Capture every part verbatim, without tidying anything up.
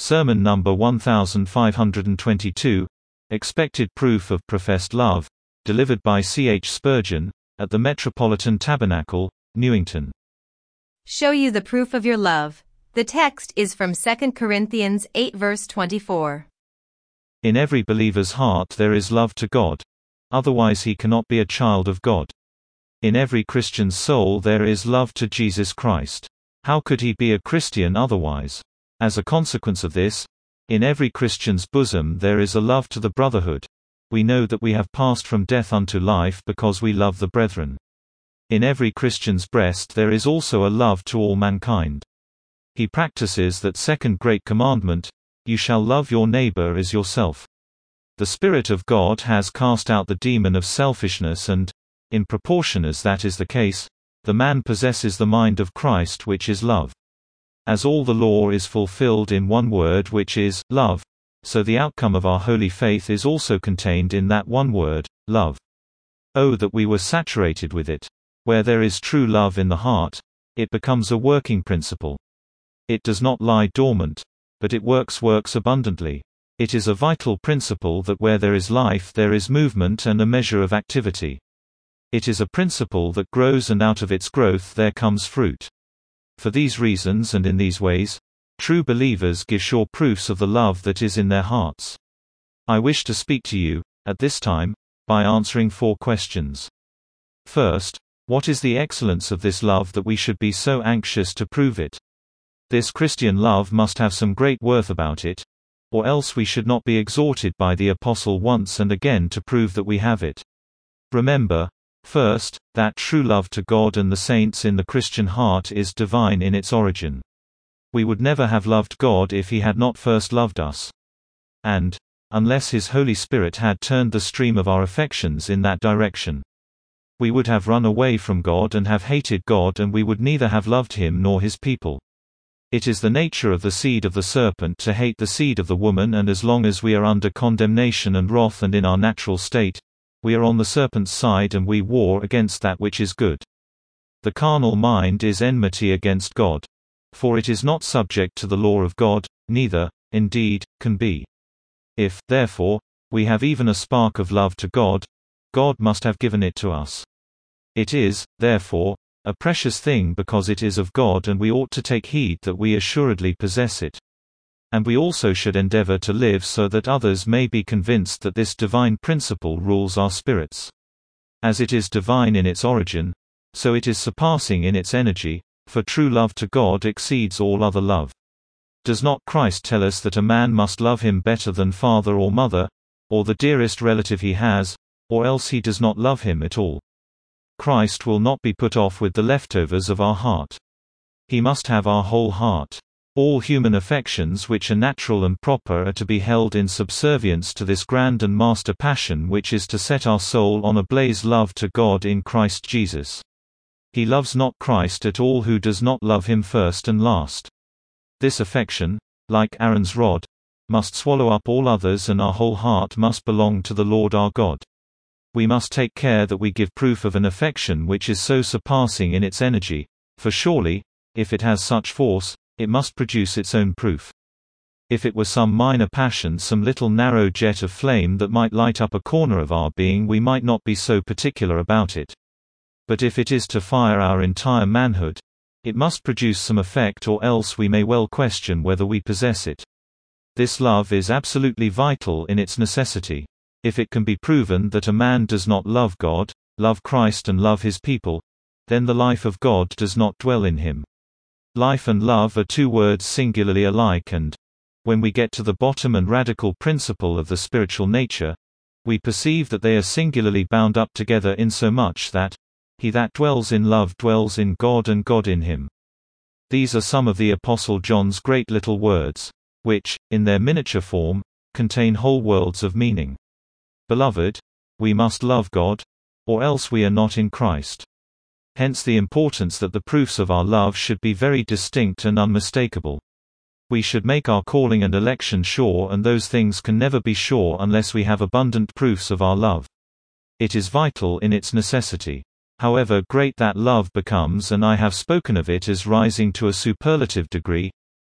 Sermon number one thousand five hundred twenty-two, Expected Proof of Professed Love, delivered by C H Spurgeon, at the Metropolitan Tabernacle, Newington. Show you the proof of your love. The text is from Second Corinthians eight verse twenty-four. In every believer's heart there is love to God. Otherwise he cannot be a child of God. In every Christian's soul there is love to Jesus Christ. How could he be a Christian otherwise? As a consequence of this, in every Christian's bosom there is a love to the brotherhood. We know that we have passed from death unto life because we love the brethren. In every Christian's breast there is also a love to all mankind. He practices that second great commandment, you shall love your neighbor as yourself. The Spirit of God has cast out the demon of selfishness and, in proportion as that is the case, the man possesses the mind of Christ, which is love. As all the law is fulfilled in one word, which is love, so the outcome of our holy faith is also contained in that one word, love. Oh, that we were saturated with it. Where there is true love in the heart, it becomes a working principle. It does not lie dormant, but it works works abundantly. It is a vital principle that where there is life there is movement and a measure of activity. It is a principle that grows, and out of its growth there comes fruit. For these reasons and in these ways, true believers give sure proofs of the love that is in their hearts. I wish to speak to you, at this time, by answering four questions. First, what is the excellence of this love that we should be so anxious to prove it? This Christian love must have some great worth about it, or else we should not be exhorted by the Apostle once and again to prove that we have it. Remember, first, that true love to God and the saints in the Christian heart is divine in its origin. We would never have loved God if He had not first loved us. And, unless His Holy Spirit had turned the stream of our affections in that direction, we would have run away from God and have hated God, and we would neither have loved Him nor His people. It is the nature of the seed of the serpent to hate the seed of the woman, and as long as we are under condemnation and wrath and in our natural state, we are on the serpent's side and we war against that which is good. The carnal mind is enmity against God. For it is not subject to the law of God, neither, indeed, can be. If, therefore, we have even a spark of love to God, God must have given it to us. It is, therefore, a precious thing because it is of God, and we ought to take heed that we assuredly possess it. And we also should endeavor to live so that others may be convinced that this divine principle rules our spirits. As it is divine in its origin, so it is surpassing in its energy, for true love to God exceeds all other love. Does not Christ tell us that a man must love him better than father or mother, or the dearest relative he has, or else he does not love him at all? Christ will not be put off with the leftovers of our heart. He must have our whole heart. All human affections which are natural and proper are to be held in subservience to this grand and master passion, which is to set our soul on a blaze love to God in Christ Jesus. He loves not Christ at all who does not love Him first and last. This affection, like Aaron's rod, must swallow up all others, and our whole heart must belong to the Lord our God. We must take care that we give proof of an affection which is so surpassing in its energy, for surely, if it has such force, it must produce its own proof. If it were some minor passion, some little narrow jet of flame that might light up a corner of our being, we might not be so particular about it. But if it is to fire our entire manhood, it must produce some effect, or else we may well question whether we possess it. This love is absolutely vital in its necessity. If it can be proven that a man does not love God, love Christ and love his people, then the life of God does not dwell in him. Life and love are two words singularly alike, and, when we get to the bottom and radical principle of the spiritual nature, we perceive that they are singularly bound up together insomuch that, he that dwells in love dwells in God and God in him. These are some of the Apostle John's great little words, which, in their miniature form, contain whole worlds of meaning. Beloved, we must love God, or else we are not in Christ. Hence the importance that the proofs of our love should be very distinct and unmistakable. We should make our calling and election sure, and those things can never be sure unless we have abundant proofs of our love. It is vital in its necessity. However great that love becomes, and I have spoken of it as rising to a superlative degree,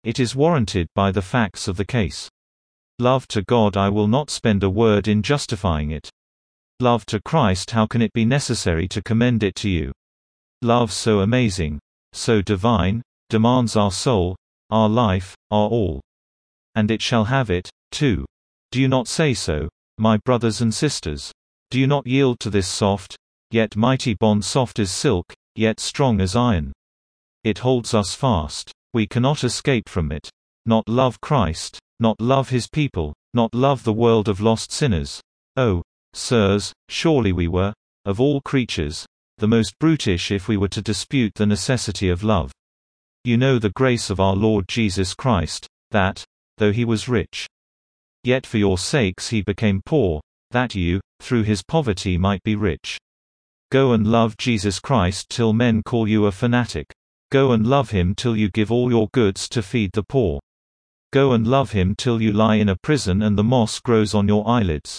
It is warranted by the facts of the case. Love to God, I will not spend a word in justifying it. Love to Christ, how can it be necessary to commend it to you? Love so amazing, so divine, demands our soul, our life, our all. And it shall have it, too. Do you not say so, my brothers and sisters? Do you not yield to this soft, yet mighty bond, soft as silk, yet strong as iron? It holds us fast. We cannot escape from it. Not love Christ, not love His people, not love the world of lost sinners. Oh, sirs, surely we were, of all creatures, the most brutish if we were to dispute the necessity of love. You know the grace of our Lord Jesus Christ, that, though He was rich, yet for your sakes He became poor, that you, through His poverty, might be rich. Go and love Jesus Christ till men call you a fanatic. Go and love Him till you give all your goods to feed the poor. Go and love Him till you lie in a prison and the moss grows on your eyelids.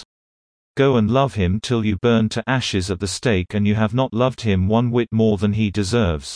Go and love Him till you burn to ashes at the stake and you have not loved Him one whit more than He deserves.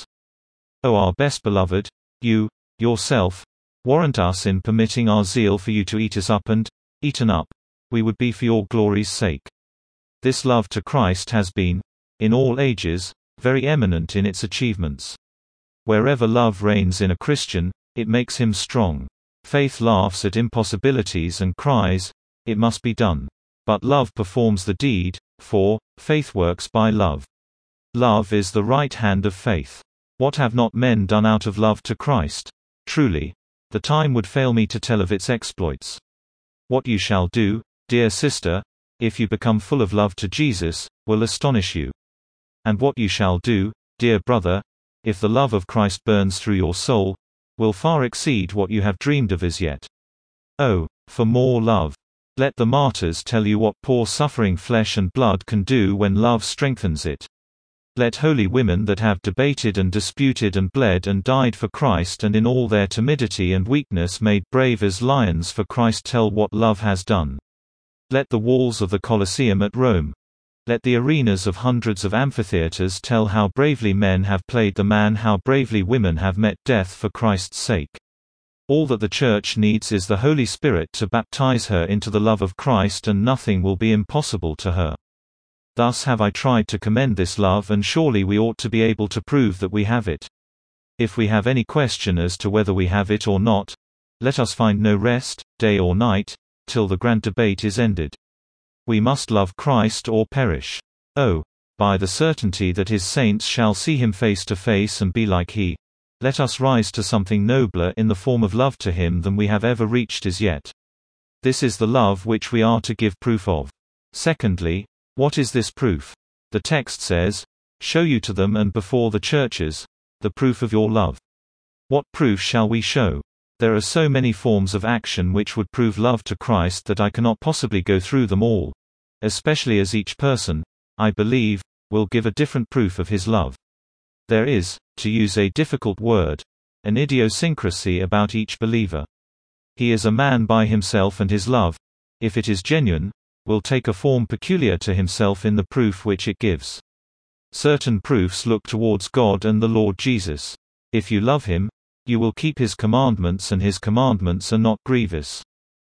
O our best beloved, you, yourself, warrant us in permitting our zeal for you to eat us up, and, eaten up, we would be for your glory's sake. This love to Christ has been, in all ages, very eminent in its achievements. Wherever love reigns in a Christian, it makes him strong. Faith laughs at impossibilities and cries, "It must be done." But love performs the deed, for faith works by love. Love is the right hand of faith. What have not men done out of love to Christ? Truly, the time would fail me to tell of its exploits. What you shall do, dear sister, if you become full of love to Jesus, will astonish you. And what you shall do, dear brother, if the love of Christ burns through your soul, will far exceed what you have dreamed of as yet. Oh, for more love! Let the martyrs tell you what poor suffering flesh and blood can do when love strengthens it. Let holy women that have debated and disputed and bled and died for Christ and in all their timidity and weakness made brave as lions for Christ tell what love has done. Let the walls of the Colosseum at Rome, let the arenas of hundreds of amphitheaters tell how bravely men have played the man, how bravely women have met death for Christ's sake. All that the Church needs is the Holy Spirit to baptize her into the love of Christ, and nothing will be impossible to her. Thus have I tried to commend this love, and surely we ought to be able to prove that we have it. If we have any question as to whether we have it or not, let us find no rest, day or night, till the grand debate is ended. We must love Christ or perish. Oh, by the certainty that His saints shall see Him face to face and be like He, let us rise to something nobler in the form of love to Him than we have ever reached as yet. This is the love which we are to give proof of. Secondly, what is this proof? The text says, "Show you to them and before the churches, the proof of your love." What proof shall we show? There are so many forms of action which would prove love to Christ that I cannot possibly go through them all, especially as each person, I believe, will give a different proof of his love. There is, to use a difficult word, an idiosyncrasy about each believer. He is a man by himself, and his love, if it is genuine, will take a form peculiar to himself in the proof which it gives. Certain proofs look towards God and the Lord Jesus. If you love Him, you will keep His commandments, and His commandments are not grievous.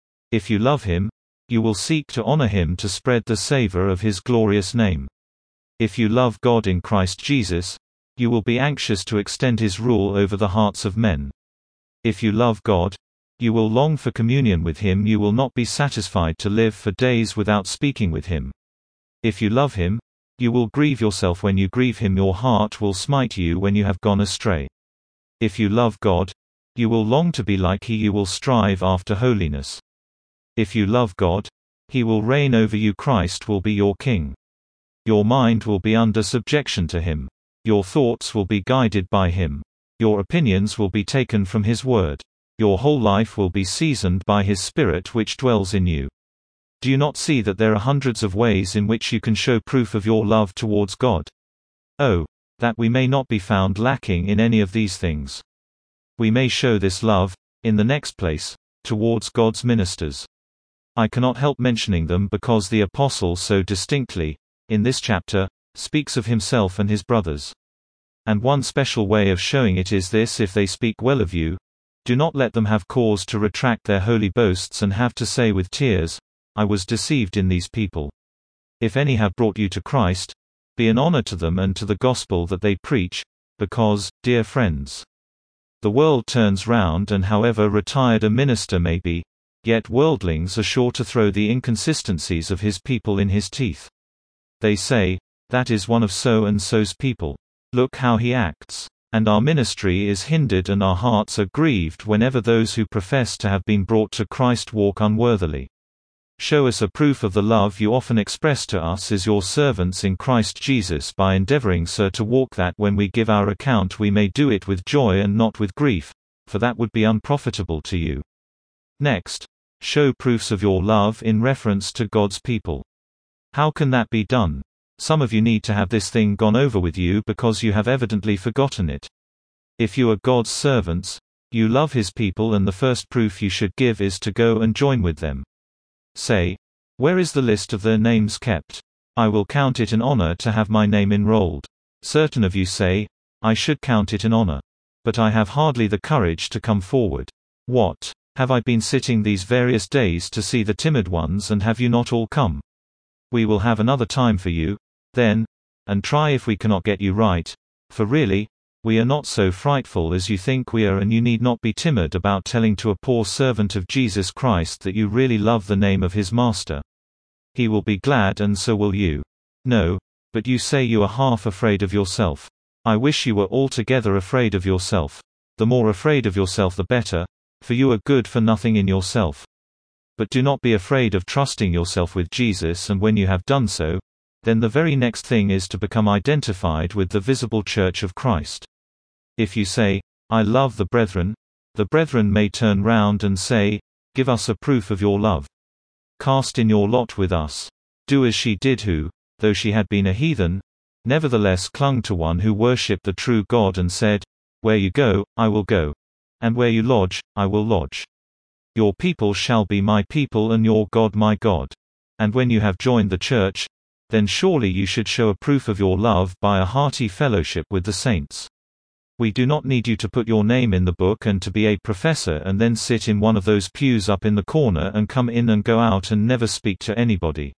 If you love Him, you will seek to honor Him, to spread the savor of His glorious name. If you love God in Christ Jesus, you will be anxious to extend His rule over the hearts of men. If you love God, you will long for communion with Him, you will not be satisfied to live for days without speaking with Him. If you love Him, you will grieve yourself when you grieve Him, your heart will smite you when you have gone astray. If you love God, you will long to be like He, you will strive after holiness. If you love God, He will reign over you, Christ will be your King. Your mind will be under subjection to Him. Your thoughts will be guided by Him. Your opinions will be taken from His word. Your whole life will be seasoned by His Spirit which dwells in you. Do you not see that there are hundreds of ways in which you can show proof of your love towards God? Oh, that we may not be found lacking in any of these things. We may show this love, in the next place, towards God's ministers. I cannot help mentioning them because the Apostle so distinctly, in this chapter, speaks of himself and his brothers. And one special way of showing it is this: if they speak well of you, Do not let them have cause to retract their holy boasts and have to say with tears, I was deceived in these people. If any have brought you to Christ, be an honor to them and to the gospel that they preach, because, dear friends, the world turns round, and however retired a minister may be, yet worldlings are sure to throw the inconsistencies of his people in his teeth. They say, that is one of so-and-so's people. Look how he acts. And our ministry is hindered and our hearts are grieved whenever those who profess to have been brought to Christ walk unworthily. Show us a proof of the love you often express to us as your servants in Christ Jesus by endeavoring so to walk that when we give our account we may do it with joy and not with grief, for that would be unprofitable to you. Next, show proofs of your love in reference to God's people. How can that be done? Some of you need to have this thing gone over with you because you have evidently forgotten it. If you are God's servants, you love His people, and the first proof you should give is to go and join with them. Say, where is the list of their names kept? I will count it an honor to have my name enrolled. Certain of you say, I should count it an honor. But I have hardly the courage to come forward. What? Have I been sitting these various days to see the timid ones, and have you not all come? We will have another time for you, then, and try if we cannot get you right, for really, we are not so frightful as you think we are, and you need not be timid about telling to a poor servant of Jesus Christ that you really love the name of his master. He will be glad, and so will you. No, but you say you are half afraid of yourself. I wish you were altogether afraid of yourself. The more afraid of yourself the better, for you are good for nothing in yourself. But do not be afraid of trusting yourself with Jesus, and when you have done so, then the very next thing is to become identified with the visible church of Christ. If you say, I love the brethren, the brethren may turn round and say, give us a proof of your love. Cast in your lot with us. Do as she did who, though she had been a heathen, nevertheless clung to one who worshipped the true God and said, where you go, I will go. And where you lodge, I will lodge. Your people shall be my people and your God my God. And when you have joined the church, then surely you should show a proof of your love by a hearty fellowship with the saints. We do not need you to put your name in the book and to be a professor and then sit in one of those pews up in the corner and come in and go out and never speak to anybody.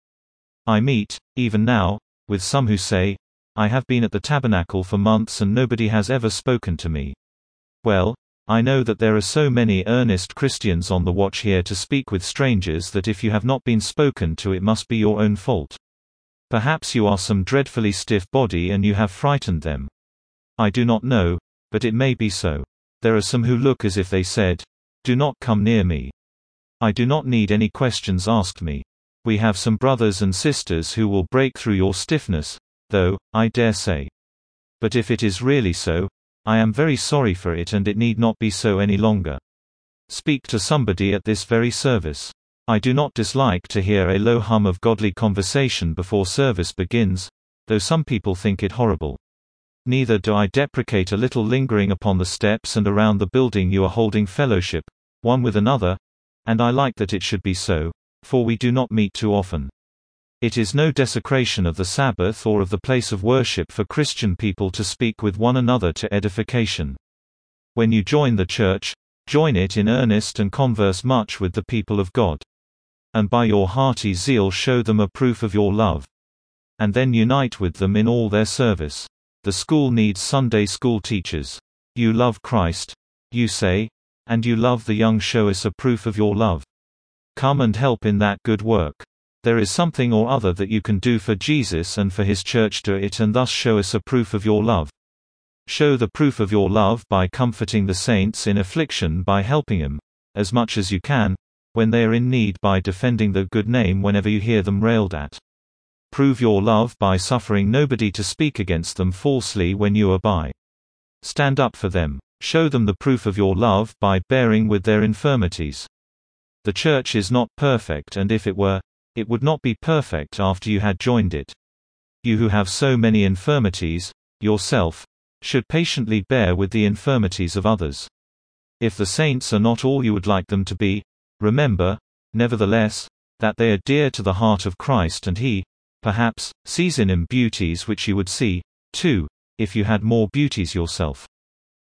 I meet, even now, with some who say, I have been at the tabernacle for months and nobody has ever spoken to me. Well, I know that there are so many earnest Christians on the watch here to speak with strangers that if you have not been spoken to, it must be your own fault. Perhaps you are some dreadfully stiff body and you have frightened them. I do not know, but it may be so. There are some who look as if they said, do not come near me. I do not need any questions asked me. We have some brothers and sisters who will break through your stiffness, though, I dare say. But if it is really so, I am very sorry for it, and it need not be so any longer. Speak to somebody at this very service. I do not dislike to hear a low hum of godly conversation before service begins, though some people think it horrible. Neither do I deprecate a little lingering upon the steps and around the building you are holding fellowship, one with another, and I like that it should be so, for we do not meet too often. It is no desecration of the Sabbath or of the place of worship for Christian people to speak with one another to edification. When you join the church, join it in earnest and converse much with the people of God. And by your hearty zeal show them a proof of your love. And then unite with them in all their service. The school needs Sunday school teachers. You love Christ, you say, and you love the young. Show us a proof of your love. Come and help in that good work. There is something or other that you can do for Jesus and for His church. Do it and thus show us a proof of your love. Show the proof of your love by comforting the saints in affliction, by helping them, as much as you can, when they are in need, by defending the good name whenever you hear them railed at. Prove your love by suffering nobody to speak against them falsely when you are by. Stand up for them. Show them the proof of your love by bearing with their infirmities. The church is not perfect, and if it were, it would not be perfect after you had joined it. You who have so many infirmities, yourself, should patiently bear with the infirmities of others. If the saints are not all you would like them to be, remember, nevertheless, that they are dear to the heart of Christ, and He, perhaps, sees in them beauties which you would see, too, if you had more beauties yourself.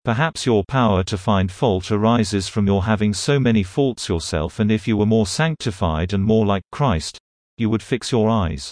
Perhaps your power to find fault arises from your having so many faults yourself, and if you were more sanctified and more like Christ, you would fix your eyes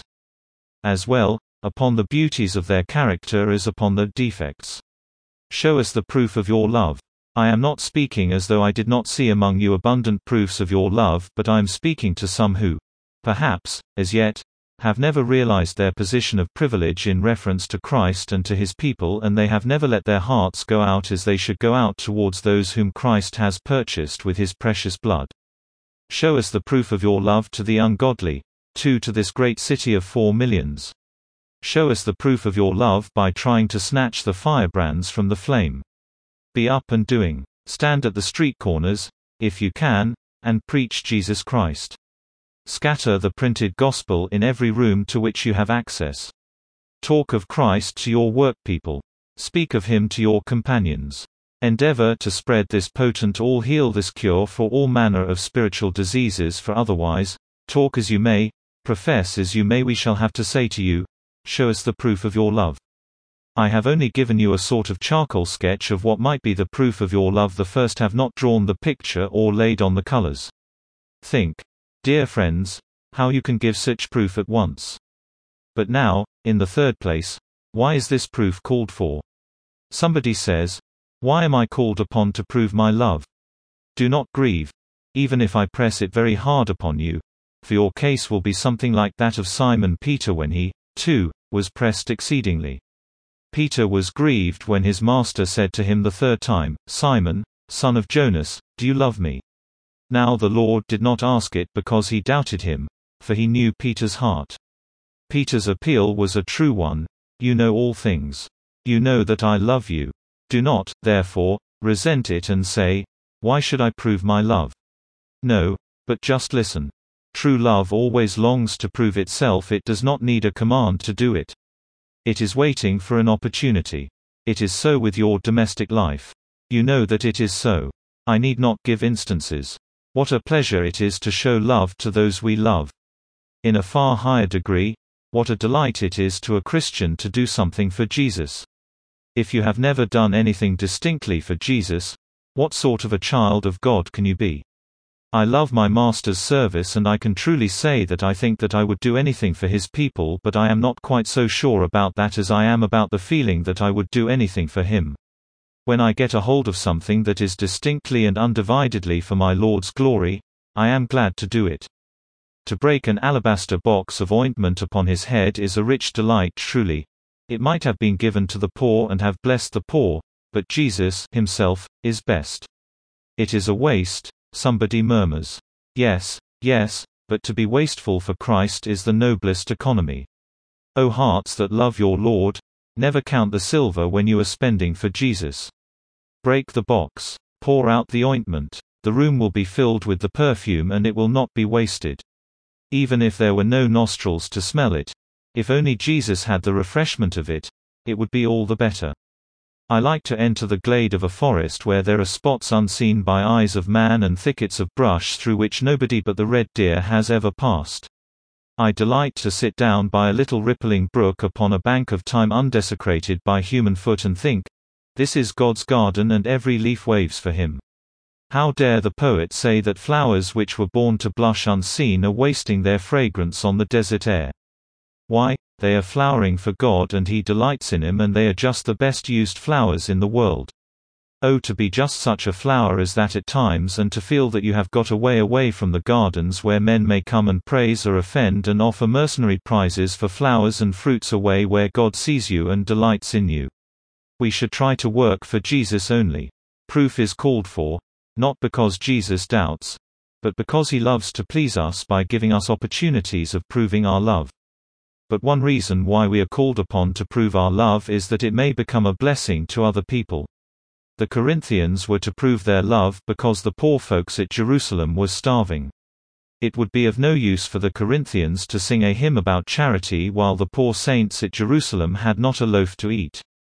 as well upon the beauties of their character as upon their defects. Show us the proof of your love. I am not speaking as though I did not see among you abundant proofs of your love, but I am speaking to some who, perhaps, as yet, have never realized their position of privilege in reference to Christ and to his people, and they have never let their hearts go out as they should go out towards those whom Christ has purchased with his precious blood. Show us the proof of your love to the ungodly, too, to this great city of four millions. Show us the proof of your love by trying to snatch the firebrands from the flame. Be up and doing. Stand at the street corners, if you can, and preach Jesus Christ. Scatter the printed gospel in every room to which you have access. Talk of Christ to your workpeople. Speak of him to your companions. Endeavor to spread this potent all-heal this cure for all manner of spiritual diseases, for otherwise, talk as you may, profess as you may, we shall have to say to you, show us the proof of your love. I have only given you a sort of charcoal sketch of what might be the proof of your love. The first have not drawn the picture or laid on the colors. Think, dear friends, how you can give such proof at once. But now, in the third place, why is this proof called for? Somebody says, why am I called upon to prove my love? Do not grieve, even if I press it very hard upon you, for your case will be something like that of Simon Peter when he, too, was pressed exceedingly. Peter was grieved when his master said to him the third time, Simon, son of Jonas, do you love me? Now the Lord did not ask it because he doubted him, for he knew Peter's heart. Peter's appeal was a true one, you know all things. You know that I love you. Do not, therefore, resent it and say, why should I prove my love? No, but just listen. True love always longs to prove itself. It does not need a command to do it. It is waiting for an opportunity. It is so with your domestic life. You know that it is so. I need not give instances. What a pleasure it is to show love to those we love. In a far higher degree, what a delight it is to a Christian to do something for Jesus. If you have never done anything distinctly for Jesus, what sort of a child of God can you be? I love my Master's service, and I can truly say that I think that I would do anything for his people, but I am not quite so sure about that as I am about the feeling that I would do anything for him. When I get a hold of something that is distinctly and undividedly for my Lord's glory, I am glad to do it. To break an alabaster box of ointment upon his head is a rich delight truly. It might have been given to the poor and have blessed the poor, but Jesus, himself, is best. It is a waste, somebody murmurs. Yes, yes, but to be wasteful for Christ is the noblest economy. O hearts that love your Lord, never count the silver when you are spending for Jesus. Break the box. Pour out the ointment. The room will be filled with the perfume and it will not be wasted. Even if there were no nostrils to smell it, if only Jesus had the refreshment of it, it would be all the better. I like to enter the glade of a forest where there are spots unseen by eyes of man and thickets of brush through which nobody but the red deer has ever passed. I delight to sit down by a little rippling brook upon a bank of time undesecrated by human foot and think, this is God's garden and every leaf waves for him. How dare the poet say that flowers which were born to blush unseen are wasting their fragrance on the desert air? Why, they are flowering for God and he delights in them, and they are just the best used flowers in the world. Oh, to be just such a flower as that at times, and to feel that you have got away away from the gardens where men may come and praise or offend and offer mercenary prizes for flowers and fruits, away where God sees you and delights in you. We should try to work for Jesus only. Proof is called for, not because Jesus doubts, but because he loves to please us by giving us opportunities of proving our love. But one reason why we are called upon to prove our love is that it may become a blessing to other people. The Corinthians were to prove their love because the poor folks at Jerusalem were starving. It would be of no use for the Corinthians to sing a hymn about charity while the poor saints at Jerusalem had not a loaf to eat.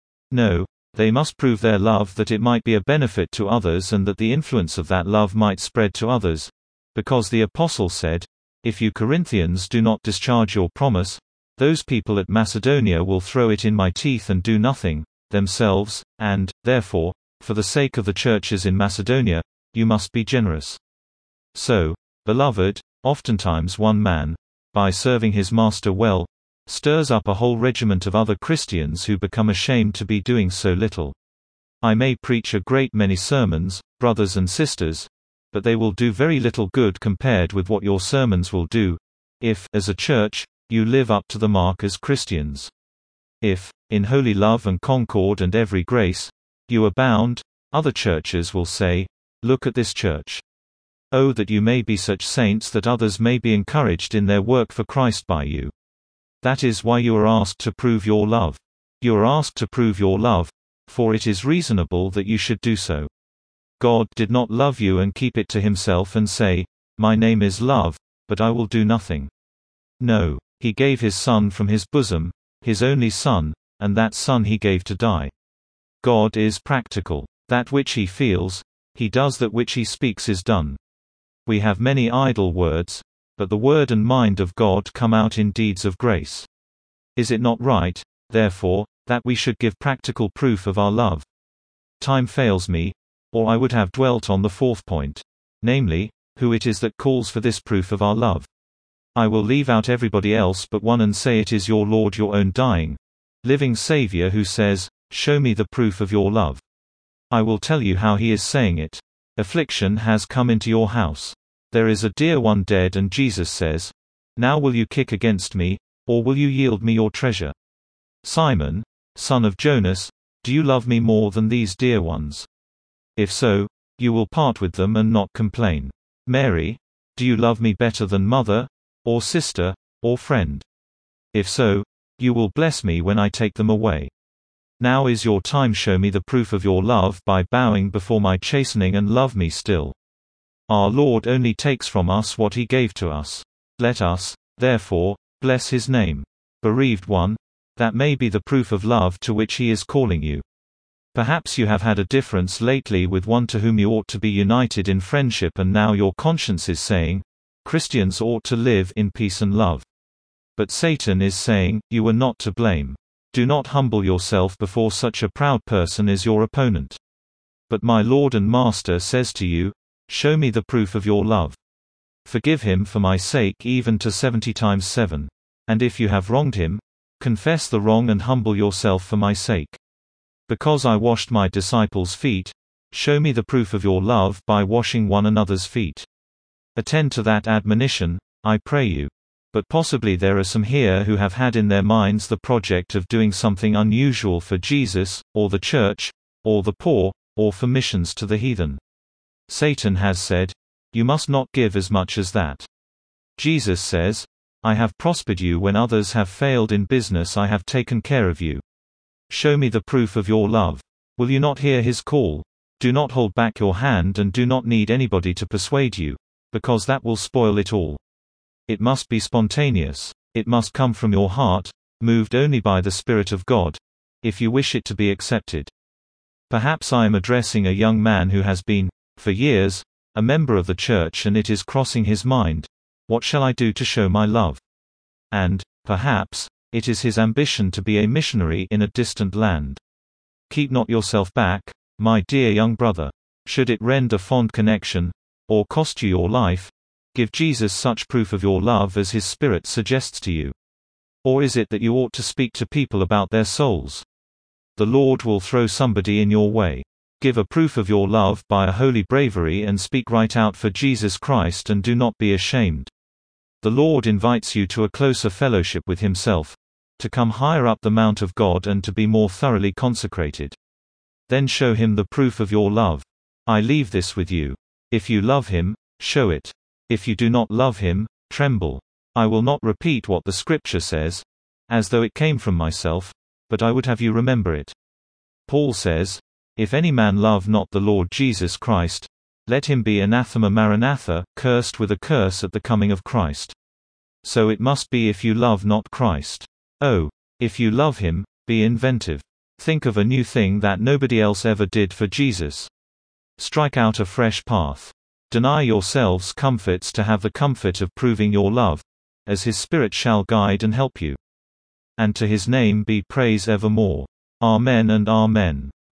No, they must prove their love that it might be a benefit to others and that the influence of that love might spread to others, because the apostle said, if you Corinthians do not discharge your promise, those people at Macedonia will throw it in my teeth and do nothing, themselves, and, therefore, For the sake of the churches in Macedonia, you must be generous. So, beloved, oftentimes one man, by serving his master well, stirs up a whole regiment of other Christians who become ashamed to be doing so little. I may preach a great many sermons, brothers and sisters, but they will do very little good compared with what your sermons will do, if, as a church, you live up to the mark as Christians. If, in holy love and concord and every grace, you abound, other churches will say, "Look at this church." Oh, that you may be such saints that others may be encouraged in their work for Christ by you. That is why you are asked to prove your love. You are asked to prove your love, for it is reasonable that you should do so. God did not love you and keep it to himself and say, "My name is love, but I will do nothing." No, he gave his Son from his bosom, his only Son, and that Son he gave to die. God is practical. That which he feels, he does; that which he speaks is done. We have many idle words, but the word and mind of God come out in deeds of grace. Is it not right, therefore, that we should give practical proof of our love? Time fails me, or I would have dwelt on the fourth point, namely, who it is that calls for this proof of our love. I will leave out everybody else but one and say it is your Lord, your own dying, living Savior, who says, "Show me the proof of your love." I will tell you how he is saying it. Affliction has come into your house. There is a dear one dead, and Jesus says, "Now will you kick against me, or will you yield me your treasure? Simon, son of Jonas, do you love me more than these dear ones? If so, you will part with them and not complain. Mary, do you love me better than mother, or sister, or friend? If so, you will bless me when I take them away. Now is your time. Show me the proof of your love by bowing before my chastening and love me still." Our Lord only takes from us what he gave to us. Let us, therefore, bless his name. Bereaved one, that may be the proof of love to which he is calling you. Perhaps you have had a difference lately with one to whom you ought to be united in friendship, and now your conscience is saying, "Christians ought to live in peace and love." But Satan is saying, you were not to blame. Do not humble yourself before such a proud person as your opponent. But my Lord and Master says to you, "Show me the proof of your love. Forgive him for my sake even to seventy times seven. And if you have wronged him, confess the wrong and humble yourself for my sake. Because I washed my disciples' feet, show me the proof of your love by washing one another's feet." Attend to that admonition, I pray you. But possibly there are some here who have had in their minds the project of doing something unusual for Jesus, or the church, or the poor, or for missions to the heathen. Satan has said, "You must not give as much as that." Jesus says, "I have prospered you when others have failed in business. I have taken care of you. Show me the proof of your love." Will you not hear his call? Do not hold back your hand, and do not need anybody to persuade you, because that will spoil it all. It must be spontaneous. It must come from your heart, moved only by the Spirit of God, if you wish it to be accepted. Perhaps I am addressing a young man who has been, for years, a member of the church, and it is crossing his mind, "What shall I do to show my love?" And, perhaps, it is his ambition to be a missionary in a distant land. Keep not yourself back, my dear young brother. Should it rend a fond connection, or cost you your life, give Jesus such proof of your love as his Spirit suggests to you. Or is it that you ought to speak to people about their souls? The Lord will throw somebody in your way. Give a proof of your love by a holy bravery and speak right out for Jesus Christ, and do not be ashamed. The Lord invites you to a closer fellowship with himself, to come higher up the mount of God and to be more thoroughly consecrated. Then show him the proof of your love. I leave this with you. If you love him, show it. If you do not love him, tremble. I will not repeat what the Scripture says, as though it came from myself, but I would have you remember it. Paul says, "If any man love not the Lord Jesus Christ, let him be anathema maranatha, cursed with a curse at the coming of Christ." So it must be if you love not Christ. Oh, if you love him, be inventive. Think of a new thing that nobody else ever did for Jesus. Strike out a fresh path. Deny yourselves comforts to have the comfort of proving your love, as his Spirit shall guide and help you. And to his name be praise evermore. Amen and Amen.